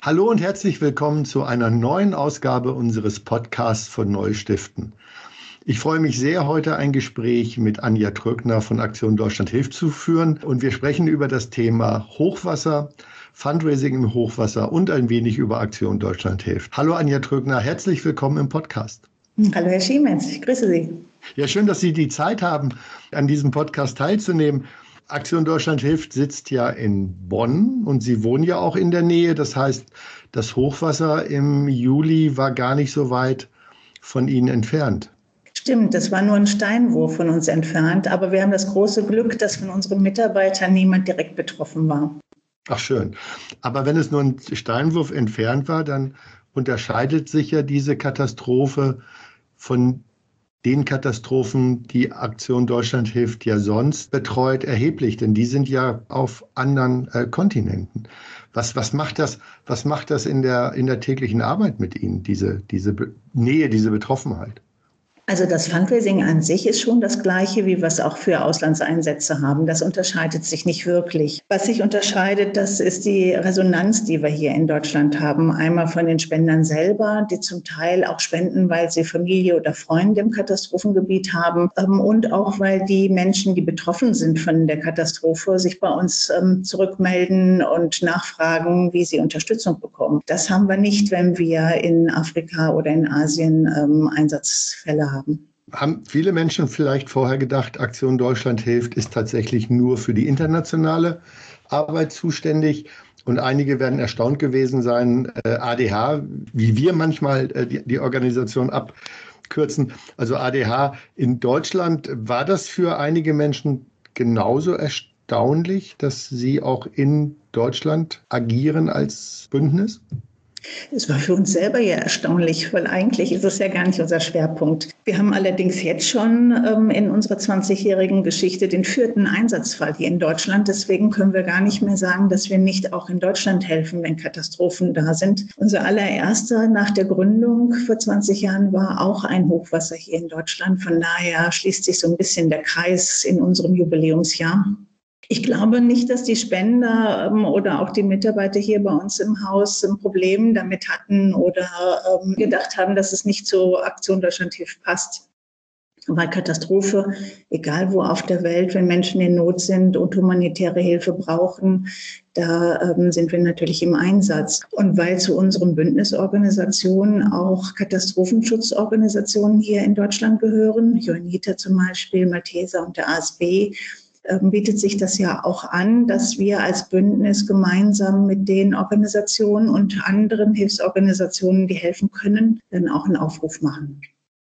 Hallo und herzlich willkommen zu einer neuen Ausgabe unseres Podcasts von Neustiften. Ich freue mich sehr, heute ein Gespräch mit Anja Tröckner von Aktion Deutschland hilft zu führen. Und wir sprechen über das Thema Hochwasser, Fundraising im Hochwasser und ein wenig über Aktion Deutschland hilft. Hallo Anja Tröckner, herzlich willkommen im Podcast. Hallo Herr Schiemens, ich grüße Sie. Ja, schön, dass Sie die Zeit haben, an diesem Podcast teilzunehmen. Aktion Deutschland hilft sitzt ja in Bonn und Sie wohnen ja auch in der Nähe. Das heißt, das Hochwasser im Juli war gar nicht so weit von Ihnen entfernt. Stimmt, das war nur ein Steinwurf von uns entfernt, aber wir haben das große Glück, dass von unseren Mitarbeitern niemand direkt betroffen war. Ach schön. Aber wenn es nur ein Steinwurf entfernt war, dann unterscheidet sich ja diese Katastrophe von den Katastrophen, die Aktion Deutschland hilft ja sonst betreut, erheblich, denn die sind ja auf anderen Kontinenten. Was macht das in der täglichen Arbeit mit Ihnen, diese Nähe, diese Betroffenheit? Also das Fundraising an sich ist schon das Gleiche, wie wir es auch für Auslandseinsätze haben. Das unterscheidet sich nicht wirklich. Was sich unterscheidet, das ist die Resonanz, die wir hier in Deutschland haben. Einmal von den Spendern selber, die zum Teil auch spenden, weil sie Familie oder Freunde im Katastrophengebiet haben. Und auch, weil die Menschen, die betroffen sind von der Katastrophe, sich bei uns zurückmelden und nachfragen, wie sie Unterstützung bekommen. Das haben wir nicht, wenn wir in Afrika oder in Asien Einsatzfälle haben. Haben viele Menschen vielleicht vorher gedacht, Aktion Deutschland hilft ist tatsächlich nur für die internationale Arbeit zuständig? Und einige werden erstaunt gewesen sein, ADH, wie wir manchmal die Organisation abkürzen, also ADH in Deutschland. War das für einige Menschen genauso erstaunlich, dass sie auch in Deutschland agieren als Bündnis? Es war für uns selber ja erstaunlich, weil eigentlich ist es ja gar nicht unser Schwerpunkt. Wir haben allerdings jetzt schon in unserer 20-jährigen Geschichte den 4. Einsatzfall hier in Deutschland. Deswegen können wir gar nicht mehr sagen, dass wir nicht auch in Deutschland helfen, wenn Katastrophen da sind. Unser allererster nach der Gründung vor 20 Jahren war auch ein Hochwasser hier in Deutschland. Von daher schließt sich so ein bisschen der Kreis in unserem Jubiläumsjahr. Ich glaube nicht, dass die Spender oder auch die Mitarbeiter hier bei uns im Haus ein Problem damit hatten oder gedacht haben, dass es nicht zur Aktion Deutschland hilft passt. Weil Katastrophe, egal wo auf der Welt, wenn Menschen in Not sind und humanitäre Hilfe brauchen, da sind wir natürlich im Einsatz. Und weil zu unseren Bündnisorganisationen auch Katastrophenschutzorganisationen hier in Deutschland gehören, Johanniter zum Beispiel, Malteser und der ASB, bietet sich das ja auch an, dass wir als Bündnis gemeinsam mit den Organisationen und anderen Hilfsorganisationen, die helfen können, dann auch einen Aufruf machen.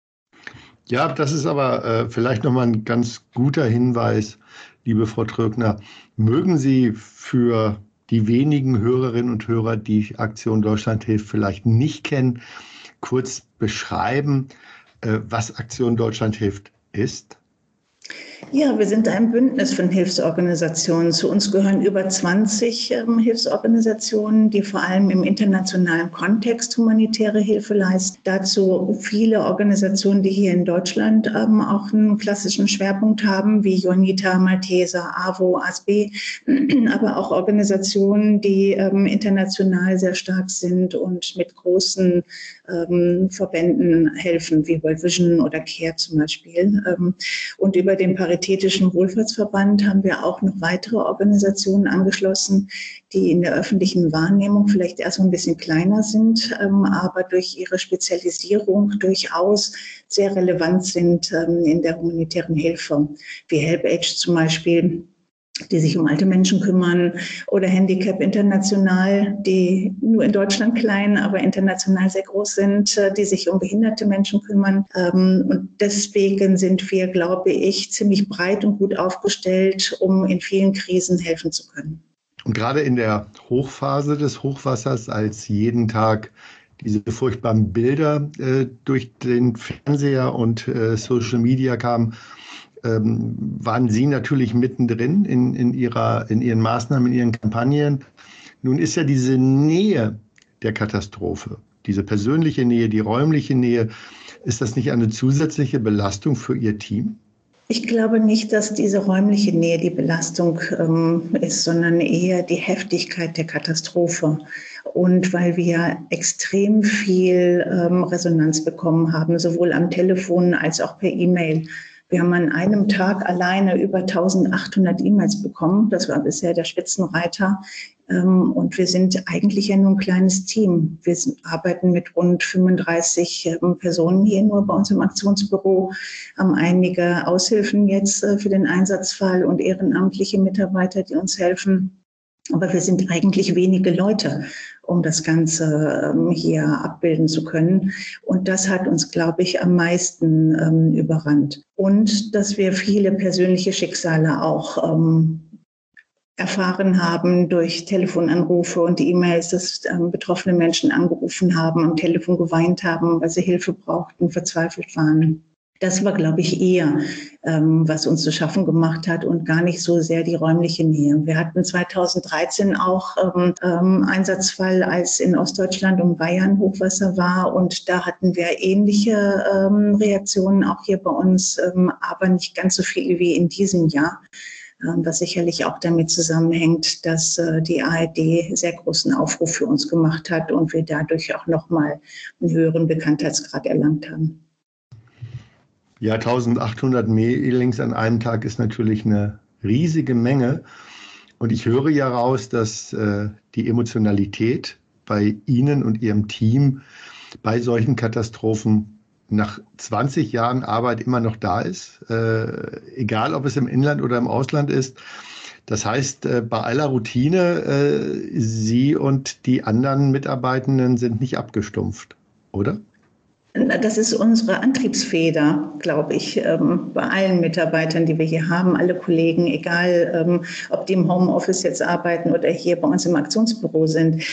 Ja, das ist aber vielleicht nochmal ein ganz guter Hinweis, liebe Frau Tröckner. Mögen Sie für die wenigen Hörerinnen und Hörer, die Aktion Deutschland hilft, vielleicht nicht kennen, kurz beschreiben, was Aktion Deutschland hilft ist? Ja, wir sind ein Bündnis von Hilfsorganisationen. Zu uns gehören über 20 Hilfsorganisationen, die vor allem im internationalen Kontext humanitäre Hilfe leisten. Dazu viele Organisationen, die hier in Deutschland auch einen klassischen Schwerpunkt haben, wie Johanniter, Malteser, AWO, ASB, aber auch Organisationen, die international sehr stark sind und mit großen Verbänden helfen, wie World Vision oder CARE zum Beispiel. Und über den Paritätischen Wohlfahrtsverband haben wir auch noch weitere Organisationen angeschlossen, die in der öffentlichen Wahrnehmung vielleicht erst ein bisschen kleiner sind, aber durch ihre Spezialisierung durchaus sehr relevant sind in der humanitären Hilfe, wie HelpAge zum Beispiel, die sich um alte Menschen kümmern, oder Handicap International, die nur in Deutschland klein, aber international sehr groß sind, die sich um behinderte Menschen kümmern. Und deswegen sind wir, glaube ich, ziemlich breit und gut aufgestellt, um in vielen Krisen helfen zu können. Und gerade in der Hochphase des Hochwassers, als jeden Tag diese furchtbaren Bilder durch den Fernseher und Social Media kamen, waren Sie natürlich mittendrin in Ihren Maßnahmen, in Ihren Kampagnen. Nun ist ja diese Nähe der Katastrophe, diese persönliche Nähe, die räumliche Nähe, ist das nicht eine zusätzliche Belastung für Ihr Team? Ich glaube nicht, dass diese räumliche Nähe die Belastung ist, sondern eher die Heftigkeit der Katastrophe. und weil wir extrem viel Resonanz bekommen haben, sowohl am Telefon als auch per E-Mail. Wir haben an einem Tag alleine über 1800 E-Mails bekommen. Das war bisher der Spitzenreiter. Und wir sind eigentlich ja nur ein kleines Team. Wir arbeiten mit rund 35 Personen hier nur bei uns im Aktionsbüro, haben einige Aushilfen jetzt für den Einsatzfall und ehrenamtliche Mitarbeiter, die uns helfen. Aber wir sind eigentlich wenige Leute, um das Ganze hier abbilden zu können. Und das hat uns, glaube ich, am meisten überrannt. Und dass wir viele persönliche Schicksale auch erfahren haben durch Telefonanrufe und E-Mails, dass betroffene Menschen angerufen haben, am Telefon geweint haben, weil sie Hilfe brauchten, verzweifelt waren. Das war, glaube ich, eher, was uns zu schaffen gemacht hat und gar nicht so sehr die räumliche Nähe. Wir hatten 2013 auch Einsatzfall, als in Ostdeutschland und Bayern Hochwasser war. Und da hatten wir ähnliche Reaktionen auch hier bei uns, aber nicht ganz so viel wie in diesem Jahr. Was sicherlich auch damit zusammenhängt, dass die ARD sehr großen Aufruf für uns gemacht hat und wir dadurch auch nochmal einen höheren Bekanntheitsgrad erlangt haben. Ja, 1800 Mailings an einem Tag ist natürlich eine riesige Menge. Und ich höre ja raus, dass die Emotionalität bei Ihnen und Ihrem Team bei solchen Katastrophen nach 20 Jahren Arbeit immer noch da ist, egal ob es im Inland oder im Ausland ist. Das heißt, bei aller Routine, Sie und die anderen Mitarbeitenden sind nicht abgestumpft, oder? Das ist unsere Antriebsfeder, glaube ich, bei allen Mitarbeitern, die wir hier haben, alle Kollegen, egal ob die im Homeoffice jetzt arbeiten oder hier bei uns im Aktionsbüro sind.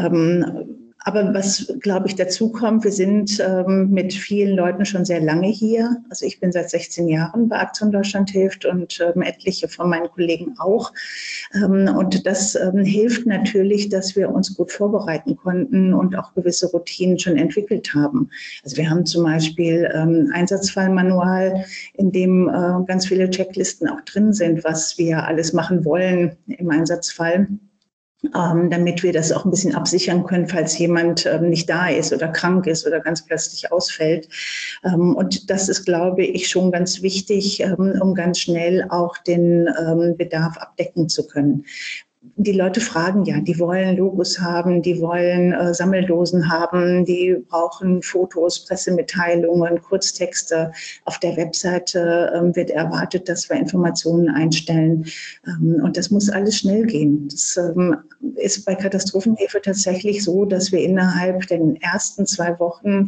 Aber was, glaube ich, dazu kommt, wir sind mit vielen Leuten schon sehr lange hier. Also ich bin seit 16 Jahren bei Aktion Deutschland hilft und etliche von meinen Kollegen auch. Und das hilft natürlich, dass wir uns gut vorbereiten konnten und auch gewisse Routinen schon entwickelt haben. Also wir haben zum Beispiel Einsatzfallmanual, in dem ganz viele Checklisten auch drin sind, was wir alles machen wollen im Einsatzfall, damit wir das auch ein bisschen absichern können, falls jemand nicht da ist oder krank ist oder ganz plötzlich ausfällt. Und das ist, glaube ich, schon ganz wichtig, um ganz schnell auch den Bedarf abdecken zu können. Die Leute fragen ja, die wollen Logos haben, die wollen Sammeldosen haben, die brauchen Fotos, Pressemitteilungen, Kurztexte. Auf der Webseite wird erwartet, dass wir Informationen einstellen. Und das muss alles schnell gehen. Das ist bei Katastrophenhilfe tatsächlich so, dass wir innerhalb der ersten 2 Wochen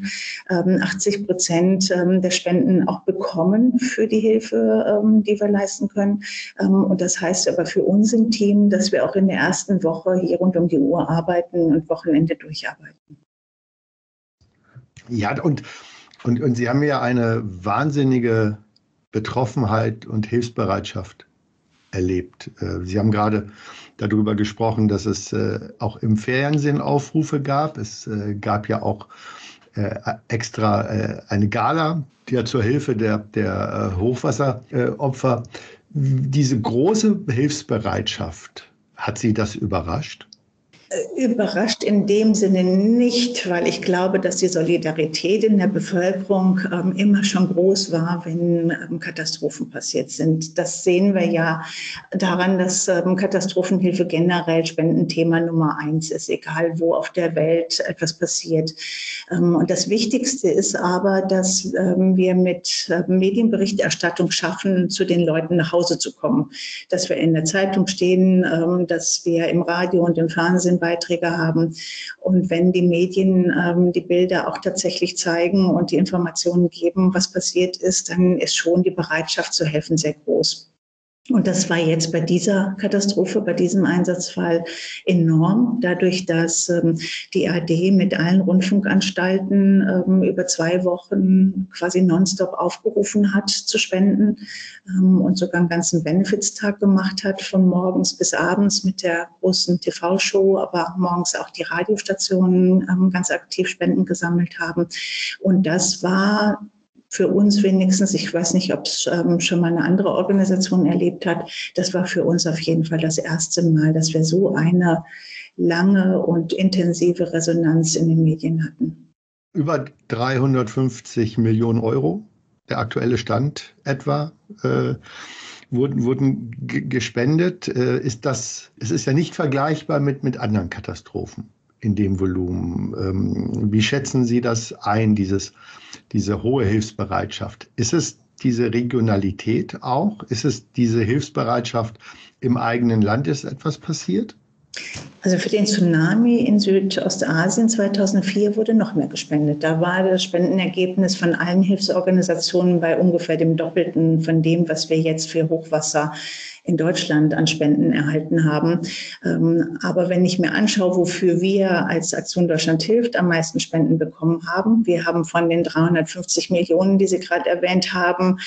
80% der Spenden auch bekommen für die Hilfe, die wir leisten können. Und das heißt aber für uns im Team, dass wir auch in der ersten Woche hier rund um die Uhr arbeiten und Wochenende durcharbeiten. Ja, und Sie haben ja eine wahnsinnige Betroffenheit und Hilfsbereitschaft erlebt. Sie haben gerade darüber gesprochen, dass es auch im Fernsehen Aufrufe gab. Es gab ja auch extra eine Gala, die ja zur Hilfe der Hochwasseropfer. Diese große Hilfsbereitschaft, hat Sie das überrascht? Überrascht in dem Sinne nicht, weil ich glaube, dass die Solidarität in der Bevölkerung immer schon groß war, wenn Katastrophen passiert sind. Das sehen wir ja daran, dass Katastrophenhilfe generell Spendenthema Nummer 1 ist, egal wo auf der Welt etwas passiert. Und das Wichtigste ist aber, dass wir mit Medienberichterstattung schaffen, zu den Leuten nach Hause zu kommen. Dass wir in der Zeitung stehen, dass wir im Radio und im Fernsehen Beiträge haben. Und wenn die Medien die Bilder auch tatsächlich zeigen und die Informationen geben, was passiert ist, dann ist schon die Bereitschaft zu helfen sehr groß. Und das war jetzt bei dieser Katastrophe, bei diesem Einsatzfall enorm, dadurch, dass die ARD mit allen Rundfunkanstalten über 2 Wochen quasi nonstop aufgerufen hat zu spenden und sogar einen ganzen Benefits-Tag gemacht hat, von morgens bis abends mit der großen TV-Show, aber morgens auch die Radiostationen ganz aktiv Spenden gesammelt haben. Und das war für uns wenigstens, ich weiß nicht, ob es schon mal eine andere Organisation erlebt hat, das war für uns auf jeden Fall das erste Mal, dass wir so eine lange und intensive Resonanz in den Medien hatten. Über 350 Millionen Euro, der aktuelle Stand etwa, wurden gespendet. Es ist ja nicht vergleichbar mit anderen Katastrophen in dem Volumen. Wie schätzen Sie das ein, diese hohe Hilfsbereitschaft? Ist es diese Regionalität auch? Ist es diese Hilfsbereitschaft im eigenen Land? Ist etwas passiert? Also für den Tsunami in Südostasien 2004 wurde noch mehr gespendet. Da war das Spendenergebnis von allen Hilfsorganisationen bei ungefähr dem Doppelten von dem, was wir jetzt für Hochwasser in Deutschland an Spenden erhalten haben. Aber wenn ich mir anschaue, wofür wir als Aktion Deutschland hilft am meisten Spenden bekommen haben, wir haben von den 350 Millionen, die Sie gerade erwähnt haben,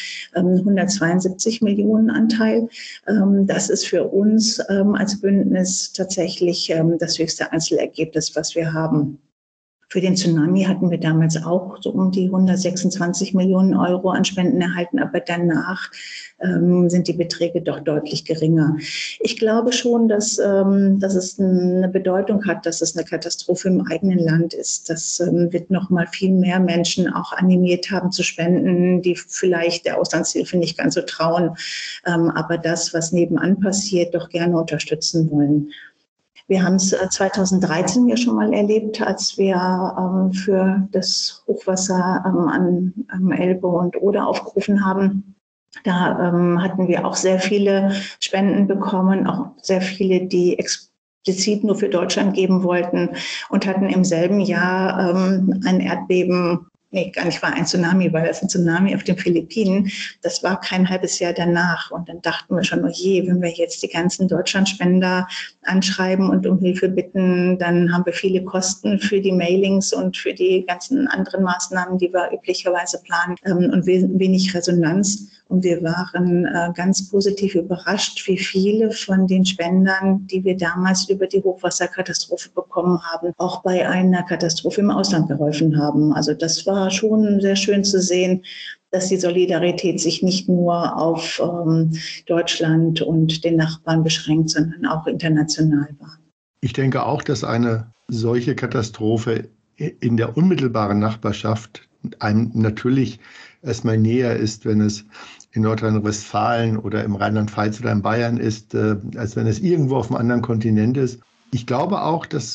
172 Millionen Anteil. Das ist für uns als Bündnis tatsächlich das höchste Einzelergebnis, was wir haben. Für den Tsunami hatten wir damals auch so um die 126 Millionen Euro an Spenden erhalten, aber danach sind die Beträge doch deutlich geringer. Ich glaube schon, dass es eine Bedeutung hat, dass es eine Katastrophe im eigenen Land ist. Das wird noch mal viel mehr Menschen auch animiert haben zu spenden, die vielleicht der Auslandshilfe nicht ganz so trauen, aber das, was nebenan passiert, doch gerne unterstützen wollen. Wir haben es 2013 ja schon mal erlebt, als wir für das Hochwasser am Elbe und Oder aufgerufen haben. Da hatten wir auch sehr viele Spenden bekommen, auch sehr viele, die explizit nur für Deutschland geben wollten und hatten im selben Jahr ein Erdbeben. Nee, gar nicht, war ein Tsunami, weil das ein Tsunami auf den Philippinen. Das war kein halbes Jahr danach. Und dann dachten wir schon, oh je, wenn wir jetzt die ganzen Deutschlandspender anschreiben und um Hilfe bitten, dann haben wir viele Kosten für die Mailings und für die ganzen anderen Maßnahmen, die wir üblicherweise planen, und wenig Resonanz. Und wir waren ganz positiv überrascht, wie viele von den Spendern, die wir damals über die Hochwasserkatastrophe bekommen haben, auch bei einer Katastrophe im Ausland geholfen haben. Also das war schon sehr schön zu sehen, dass die Solidarität sich nicht nur auf Deutschland und den Nachbarn beschränkt, sondern auch international war. Ich denke auch, dass eine solche Katastrophe in der unmittelbaren Nachbarschaft einem natürlich erstmal näher ist, wenn es in Nordrhein-Westfalen oder im Rheinland-Pfalz oder in Bayern ist, als wenn es irgendwo auf einem anderen Kontinent ist. Ich glaube auch, dass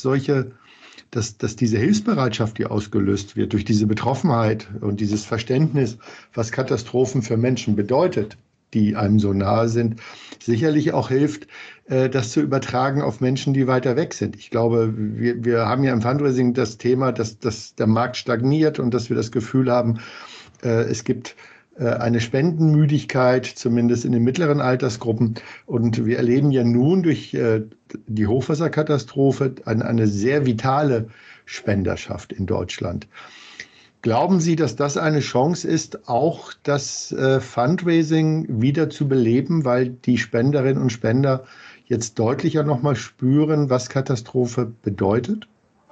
diese Hilfsbereitschaft, die ausgelöst wird durch diese Betroffenheit und dieses Verständnis, was Katastrophen für Menschen bedeutet, die einem so nahe sind, sicherlich auch hilft, das zu übertragen auf Menschen, die weiter weg sind. Ich glaube, wir haben ja im Fundraising das Thema, dass der Markt stagniert und dass wir das Gefühl haben, es gibt eine Spendenmüdigkeit, zumindest in den mittleren Altersgruppen. Und wir erleben ja nun durch die Hochwasserkatastrophe eine sehr vitale Spenderschaft in Deutschland. Glauben Sie, dass das eine Chance ist, auch das Fundraising wieder zu beleben, weil die Spenderinnen und Spender jetzt deutlicher nochmal spüren, was Katastrophe bedeutet?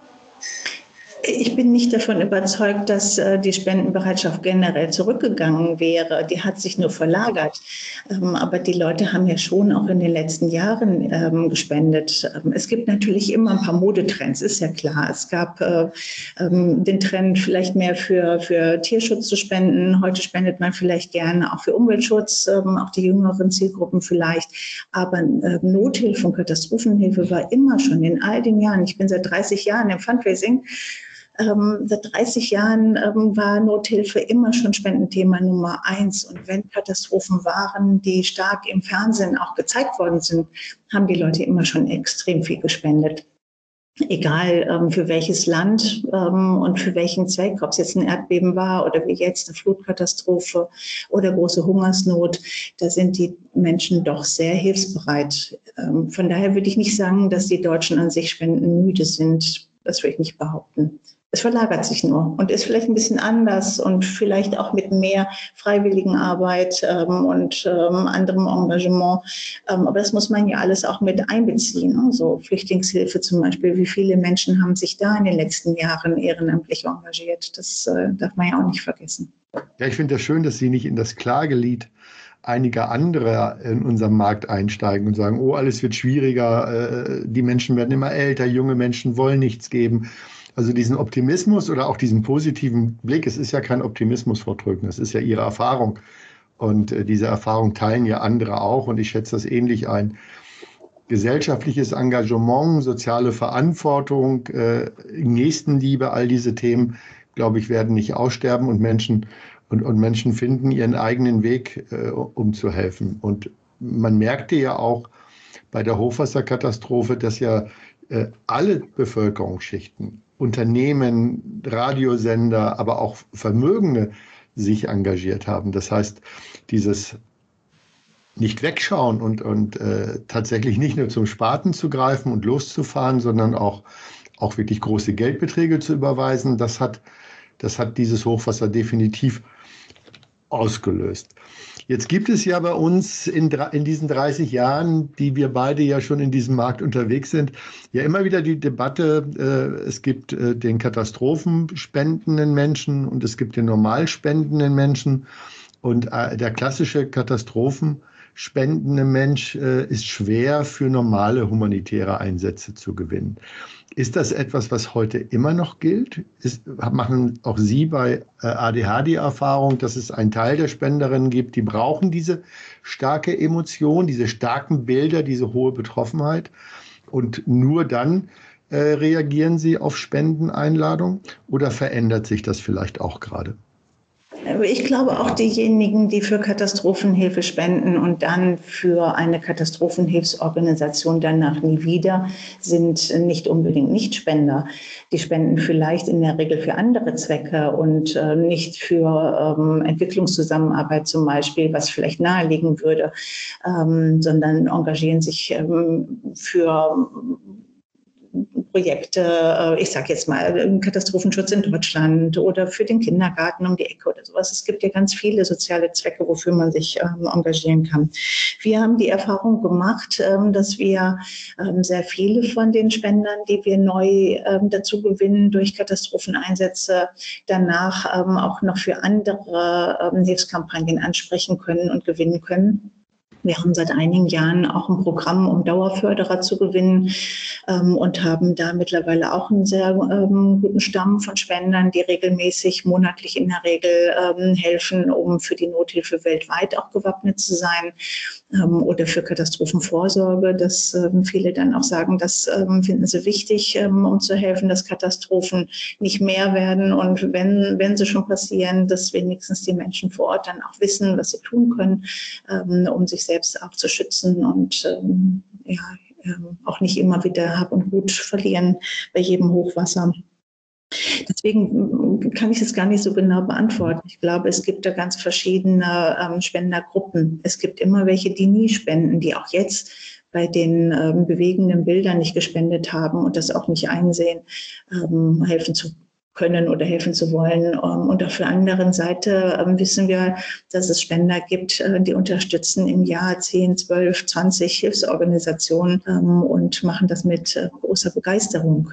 Ich bin nicht davon überzeugt, dass die Spendenbereitschaft generell zurückgegangen wäre. Die hat sich nur verlagert. Aber die Leute haben ja schon auch in den letzten Jahren gespendet. Es gibt natürlich immer ein paar Modetrends, ist ja klar. Es gab den Trend, vielleicht mehr für Tierschutz zu spenden. Heute spendet man vielleicht gerne auch für Umweltschutz, auch die jüngeren Zielgruppen vielleicht. Aber Nothilfe und Katastrophenhilfe war immer schon in all den Jahren. Ich bin seit 30 Jahren im Fundraising. Seit 30 Jahren war Nothilfe immer schon Spendenthema Nummer 1. Und wenn Katastrophen waren, die stark im Fernsehen auch gezeigt worden sind, haben die Leute immer schon extrem viel gespendet. Egal für welches Land und für welchen Zweck, ob es jetzt ein Erdbeben war oder wie jetzt eine Flutkatastrophe oder große Hungersnot, da sind die Menschen doch sehr hilfsbereit. Von daher würde ich nicht sagen, dass die Deutschen an sich spendenmüde sind. Das würde ich nicht behaupten. Es verlagert sich nur und ist vielleicht ein bisschen anders und vielleicht auch mit mehr Freiwilligenarbeit und anderem Engagement. Aber das muss man ja alles auch mit einbeziehen. Ne? So Flüchtlingshilfe zum Beispiel. Wie viele Menschen haben sich da in den letzten Jahren ehrenamtlich engagiert? Das darf man ja auch nicht vergessen. Ja, ich finde das schön, dass Sie nicht in das Klagelied einige andere in unserem Markt einsteigen und sagen, oh, alles wird schwieriger, die Menschen werden immer älter, junge Menschen wollen nichts geben. Also diesen Optimismus oder auch diesen positiven Blick, es ist ja kein Optimismus, Frau Trögner, es ist ja Ihre Erfahrung. Und diese Erfahrung teilen ja andere auch und ich schätze das ähnlich ein. Gesellschaftliches Engagement, soziale Verantwortung, Nächstenliebe, all diese Themen, glaube ich, werden nicht aussterben und Menschen finden ihren eigenen Weg, um zu helfen. Und man merkte ja auch bei der Hochwasserkatastrophe, dass ja alle Bevölkerungsschichten, Unternehmen, Radiosender, aber auch Vermögende sich engagiert haben. Das heißt, dieses nicht wegschauen und tatsächlich nicht nur zum Spaten zu greifen und loszufahren, sondern auch wirklich große Geldbeträge zu überweisen, das hat dieses Hochwasser definitiv ausgelöst. Jetzt gibt es ja bei uns in diesen 30 Jahren, die wir beide ja schon in diesem Markt unterwegs sind, ja immer wieder die Debatte, es gibt den katastrophenspendenden Menschen und es gibt den normal spendenden Menschen. Und der klassische katastrophenspendende Mensch ist schwer für normale humanitäre Einsätze zu gewinnen. Ist das etwas, was heute immer noch gilt? Machen auch Sie bei ADH die Erfahrung, dass es einen Teil der Spenderinnen gibt, die brauchen diese starke Emotion, diese starken Bilder, diese hohe Betroffenheit und nur dann reagieren sie auf Spendeneinladungen oder verändert sich das vielleicht auch gerade? Ich glaube, auch diejenigen, die für Katastrophenhilfe spenden und dann für eine Katastrophenhilfsorganisation danach nie wieder, sind nicht unbedingt Nichtspender. Die spenden vielleicht in der Regel für andere Zwecke und nicht für Entwicklungszusammenarbeit zum Beispiel, was vielleicht naheliegen würde, sondern engagieren sich für Projekte, ich sage jetzt mal Katastrophenschutz in Deutschland oder für den Kindergarten um die Ecke oder sowas. Es gibt ja ganz viele soziale Zwecke, wofür man sich engagieren kann. Wir haben die Erfahrung gemacht, dass wir sehr viele von den Spendern, die wir neu dazu gewinnen durch Katastropheneinsätze, danach auch noch für andere Hilfskampagnen ansprechen können und gewinnen können. Wir haben seit einigen Jahren auch ein Programm, um Dauerförderer zu gewinnen und haben da mittlerweile auch einen sehr guten Stamm von Spendern, die regelmäßig, monatlich in der Regel helfen, um für die Nothilfe weltweit auch gewappnet zu sein oder für Katastrophenvorsorge, dass viele dann auch sagen, das finden sie wichtig, um zu helfen, dass Katastrophen nicht mehr werden und wenn sie schon passieren, dass wenigstens die Menschen vor Ort dann auch wissen, was sie tun können, um sich selbst auch zu schützen und auch nicht immer wieder Hab und Gut verlieren bei jedem Hochwasser. Deswegen kann ich das gar nicht so genau beantworten. Ich glaube, es gibt da ganz verschiedene Spendergruppen. Es gibt immer welche, die nie spenden, die auch jetzt bei den bewegenden Bildern nicht gespendet haben und das auch nicht einsehen, helfen zu können oder helfen zu wollen. Und auf der anderen Seite wissen wir, dass es Spender gibt, die unterstützen im Jahr 10, 12, 20 Hilfsorganisationen und machen das mit großer Begeisterung.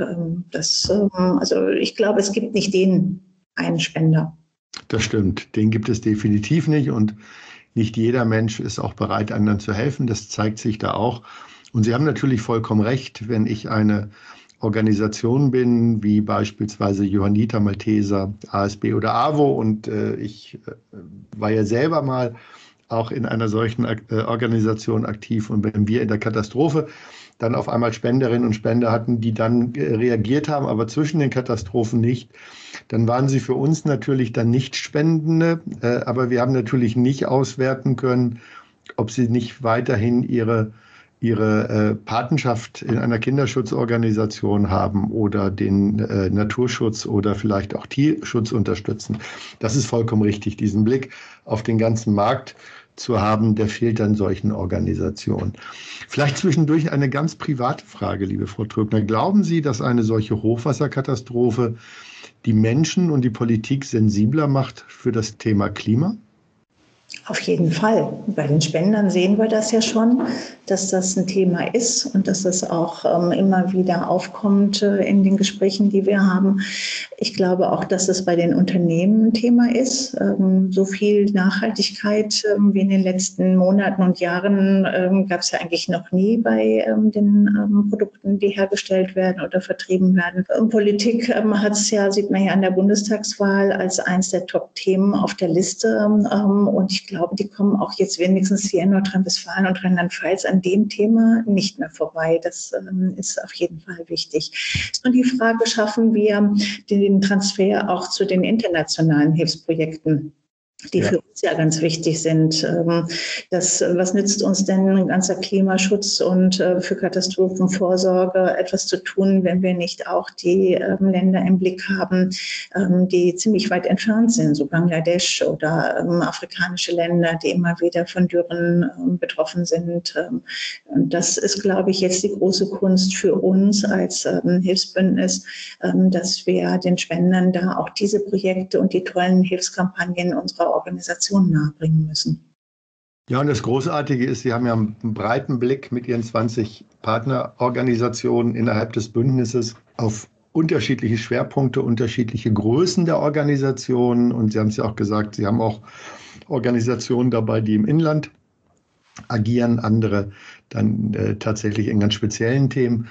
Also ich glaube, es gibt nicht den einen Spender. Das stimmt, den gibt es definitiv nicht und nicht jeder Mensch ist auch bereit, anderen zu helfen. Das zeigt sich da auch. Und Sie haben natürlich vollkommen recht, wenn ich eine Organisation bin, wie beispielsweise Johanniter, Malteser, ASB oder AWO. Und ich war ja selber mal auch in einer solchen Organisation aktiv. Und wenn wir in der Katastrophe dann auf einmal Spenderinnen und Spender hatten, die dann reagiert haben, aber zwischen den Katastrophen nicht, dann waren sie für uns natürlich dann nicht Spendende. Aber wir haben natürlich nicht auswerten können, ob sie nicht weiterhin ihre Patenschaft in einer Kinderschutzorganisation haben oder den Naturschutz oder vielleicht auch Tierschutz unterstützen. Das ist vollkommen richtig. Diesen Blick auf den ganzen Markt zu haben, der fehlt dann solchen Organisationen. Vielleicht zwischendurch eine ganz private Frage, liebe Frau Trögner. Glauben Sie, dass eine solche Hochwasserkatastrophe die Menschen und die Politik sensibler macht für das Thema Klima? Auf jeden Fall. Bei den Spendern sehen wir das ja schon, dass das ein Thema ist und dass das auch immer wieder aufkommt in den Gesprächen, die wir haben. Ich glaube auch, dass es bei den Unternehmen ein Thema ist. So viel Nachhaltigkeit wie in den letzten Monaten und Jahren gab es ja eigentlich noch nie bei den Produkten, die hergestellt werden oder vertrieben werden. Politik hat es ja, sieht man ja an der Bundestagswahl, als eins der Top-Themen auf der Liste. Und ich glaube, die kommen auch jetzt wenigstens hier in Nordrhein-Westfalen und Rheinland-Pfalz an dem Thema nicht mehr vorbei. Das ist auf jeden Fall wichtig. Es ist nur die Frage, schaffen wir den Transfer auch zu den internationalen Hilfsprojekten, die für uns ja ganz wichtig sind. Was nützt uns denn ein ganzer Klimaschutz und für Katastrophenvorsorge etwas zu tun, wenn wir nicht auch die Länder im Blick haben, die ziemlich weit entfernt sind, so Bangladesch oder afrikanische Länder, die immer wieder von Dürren betroffen sind. Und das ist, glaube ich, jetzt die große Kunst für uns als Hilfsbündnis, dass wir den Spendern da auch diese Projekte und die tollen Hilfskampagnen unserer Organisation nahebringen müssen. Ja, und das Großartige ist, Sie haben ja einen breiten Blick mit Ihren 20 Partnerorganisationen innerhalb des Bündnisses auf unterschiedliche Schwerpunkte, unterschiedliche Größen der Organisationen. Und Sie haben es ja auch gesagt, Sie haben auch Organisationen dabei, die im Inland agieren, andere dann tatsächlich in ganz speziellen Themen.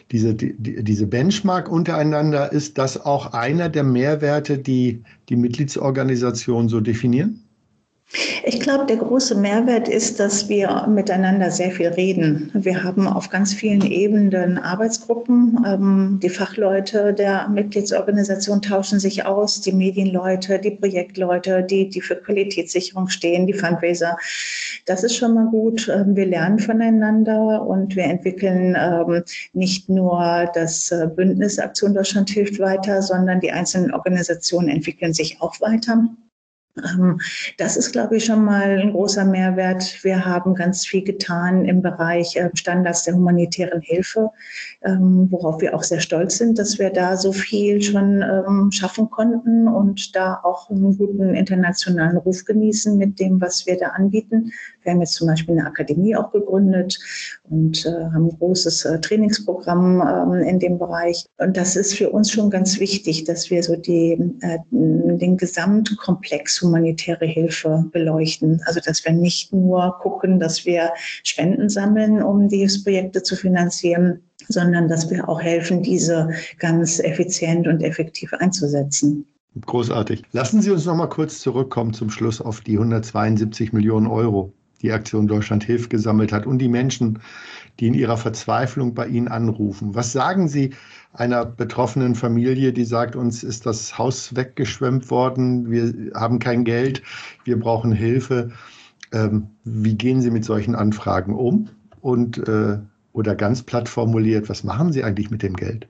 Diese Benchmark untereinander, ist das auch einer der Mehrwerte, die die Mitgliedsorganisationen so definieren? Ich glaube, der große Mehrwert ist, dass wir miteinander sehr viel reden. Wir haben auf ganz vielen Ebenen Arbeitsgruppen. Die Fachleute der Mitgliedsorganisation tauschen sich aus, die Medienleute, die Projektleute, die für Qualitätssicherung stehen, die Fundraiser. Das ist schon mal gut. Wir lernen voneinander und wir entwickeln nicht nur das Bündnis Aktion Deutschland hilft weiter, sondern die einzelnen Organisationen entwickeln sich auch weiter. Das ist, glaube ich, schon mal ein großer Mehrwert. Wir haben ganz viel getan im Bereich Standards der humanitären Hilfe, worauf wir auch sehr stolz sind, dass wir da so viel schon schaffen konnten und da auch einen guten internationalen Ruf genießen mit dem, was wir da anbieten. Wir haben jetzt zum Beispiel eine Akademie auch gegründet und haben ein großes Trainingsprogramm in dem Bereich. Und das ist für uns schon ganz wichtig, dass wir so den Gesamtkomplex humanitäre Hilfe beleuchten. Also dass wir nicht nur gucken, dass wir Spenden sammeln, um die Hilfsprojekte zu finanzieren, sondern dass wir auch helfen, diese ganz effizient und effektiv einzusetzen. Großartig. Lassen Sie uns noch mal kurz zurückkommen zum Schluss auf die 172 Millionen Euro, die Aktion Deutschland hilft gesammelt hat und die Menschen, die in ihrer Verzweiflung bei Ihnen anrufen. Was sagen Sie einer betroffenen Familie, die sagt, uns ist das Haus weggeschwemmt worden, wir haben kein Geld, wir brauchen Hilfe? Wie gehen Sie mit solchen Anfragen um? Und, oder ganz platt formuliert, was machen Sie eigentlich mit dem Geld?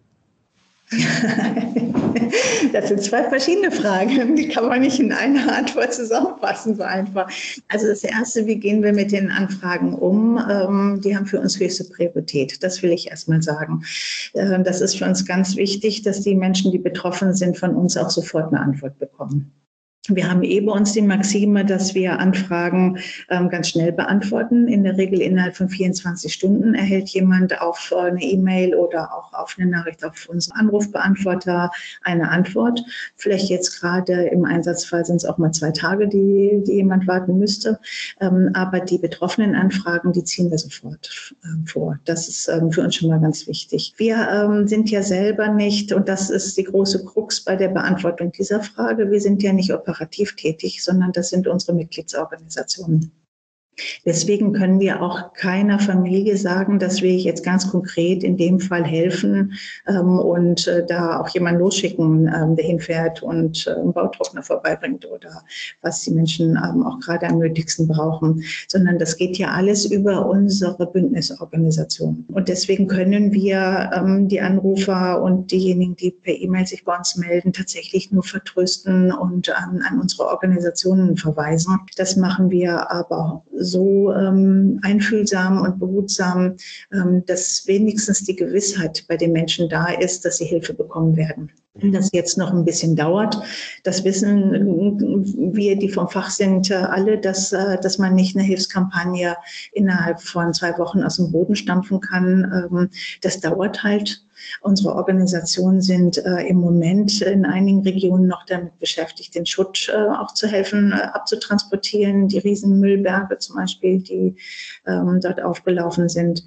Das sind zwei verschiedene Fragen, die kann man nicht in einer Antwort zusammenfassen, so einfach. Also das Erste, wie gehen wir mit den Anfragen um? Die haben für uns höchste Priorität, das will ich erst mal sagen. Das ist für uns ganz wichtig, dass die Menschen, die betroffen sind, von uns auch sofort eine Antwort bekommen. Wir haben bei uns die Maxime, dass wir Anfragen ganz schnell beantworten. In der Regel innerhalb von 24 Stunden erhält jemand auf eine E-Mail oder auch auf eine Nachricht auf unseren Anrufbeantworter eine Antwort. Vielleicht jetzt gerade im Einsatzfall sind es auch mal 2 Tage, die jemand warten müsste. Aber die betroffenen Anfragen, die ziehen wir sofort vor. Das ist für uns schon mal ganz wichtig. Wir sind ja selber nicht, und das ist die große Krux bei der Beantwortung dieser Frage, wir sind ja nicht operativ tätig, sondern das sind unsere Mitgliedsorganisationen. Deswegen können wir auch keiner Familie sagen, dass wir jetzt ganz konkret in dem Fall helfen und da auch jemanden losschicken, der hinfährt und einen Bautrockner vorbeibringt oder was die Menschen auch gerade am nötigsten brauchen, sondern das geht ja alles über unsere Bündnisorganisation. Und deswegen können wir die Anrufer und diejenigen, die per E-Mail sich bei uns melden, tatsächlich nur vertrösten und an unsere Organisationen verweisen. Das machen wir aber so einfühlsam und behutsam, dass wenigstens die Gewissheit bei den Menschen da ist, dass sie Hilfe bekommen werden. Wenn das jetzt noch ein bisschen dauert, das wissen wir, die vom Fach sind, alle, dass man nicht eine Hilfskampagne innerhalb von 2 Wochen aus dem Boden stampfen kann. Das dauert halt. Unsere Organisationen sind im Moment in einigen Regionen noch damit beschäftigt, den Schutt auch zu helfen, abzutransportieren. Die Riesenmüllberge zum Beispiel, die dort aufgelaufen sind.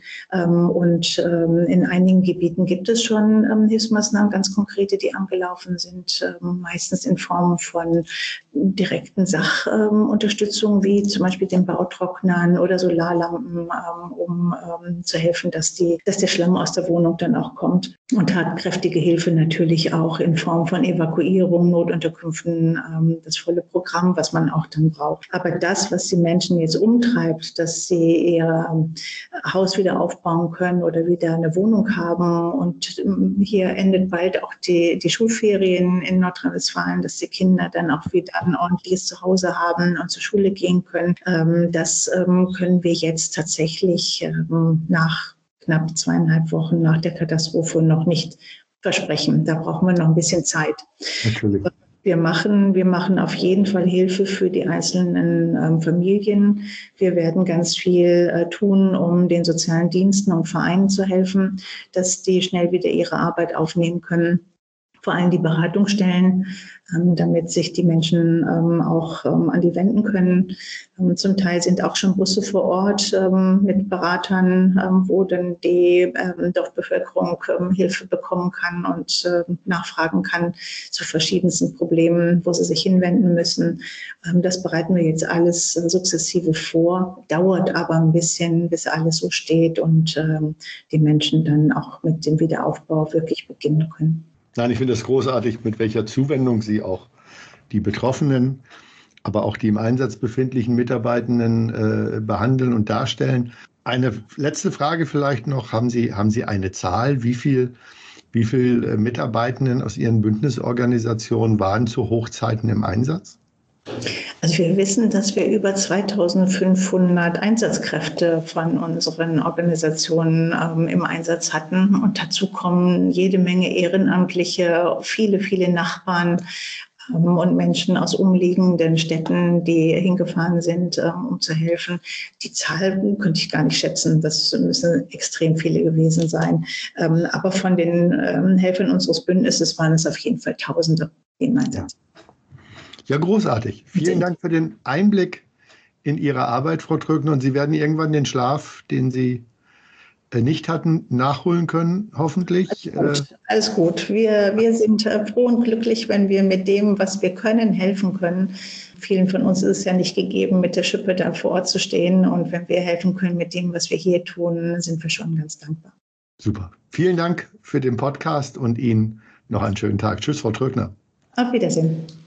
Und in einigen Gebieten gibt es schon Hilfsmaßnahmen, ganz konkrete, die angelaufen sind, meistens in Form von direkten Sachunterstützung, wie zum Beispiel den Bautrocknern oder Solarlampen, um zu helfen, dass der Schlamm aus der Wohnung dann auch kommt. Und tatkräftige Hilfe natürlich auch in Form von Evakuierung, Notunterkünften, das volle Programm, was man auch dann braucht. Aber das, was die Menschen jetzt umtreibt, dass sie ihr Haus wieder aufbauen können oder wieder eine Wohnung haben. Und hier endet bald auch die Schulferien in Nordrhein-Westfalen, dass die Kinder dann auch wieder ein ordentliches Zuhause haben und zur Schule gehen können. Das können wir jetzt tatsächlich nach knapp 2,5 Wochen nach der Katastrophe noch nicht versprechen. Da brauchen wir noch ein bisschen Zeit. Natürlich. Wir machen auf jeden Fall Hilfe für die einzelnen Familien. Wir werden ganz viel tun, um den sozialen Diensten und Vereinen zu helfen, dass die schnell wieder ihre Arbeit aufnehmen können. Vor allem die Beratungsstellen, damit sich die Menschen auch an die wenden können. Zum Teil sind auch schon Busse vor Ort mit Beratern, wo dann die Dorfbevölkerung Hilfe bekommen kann und nachfragen kann zu verschiedensten Problemen, wo sie sich hinwenden müssen. Das bereiten wir jetzt alles sukzessive vor, dauert aber ein bisschen, bis alles so steht und die Menschen dann auch mit dem Wiederaufbau wirklich beginnen können. Nein, ich finde es großartig, mit welcher Zuwendung Sie auch die Betroffenen, aber auch die im Einsatz befindlichen Mitarbeitenden behandeln und darstellen. Eine letzte Frage vielleicht noch. Haben Sie eine Zahl? Wie viel Mitarbeitenden aus Ihren Bündnisorganisationen waren zu Hochzeiten im Einsatz? Also wir wissen, dass wir über 2.500 Einsatzkräfte von unseren Organisationen im Einsatz hatten. Und dazu kommen jede Menge Ehrenamtliche, viele, viele Nachbarn und Menschen aus umliegenden Städten, die hingefahren sind, um zu helfen. Die Zahl könnte ich gar nicht schätzen. Das müssen extrem viele gewesen sein. Aber von den Helfern unseres Bündnisses waren es auf jeden Fall Tausende im Einsatz. Ja, großartig. Vielen Dank für den Einblick in Ihre Arbeit, Frau Tröckner. Und Sie werden irgendwann den Schlaf, den Sie nicht hatten, nachholen können, hoffentlich. Alles gut. Wir sind froh und glücklich, wenn wir mit dem, was wir können, helfen können. Vielen von uns ist es ja nicht gegeben, mit der Schippe da vor Ort zu stehen. Und wenn wir helfen können mit dem, was wir hier tun, sind wir schon ganz dankbar. Super. Vielen Dank für den Podcast und Ihnen noch einen schönen Tag. Tschüss, Frau Tröckner. Auf Wiedersehen.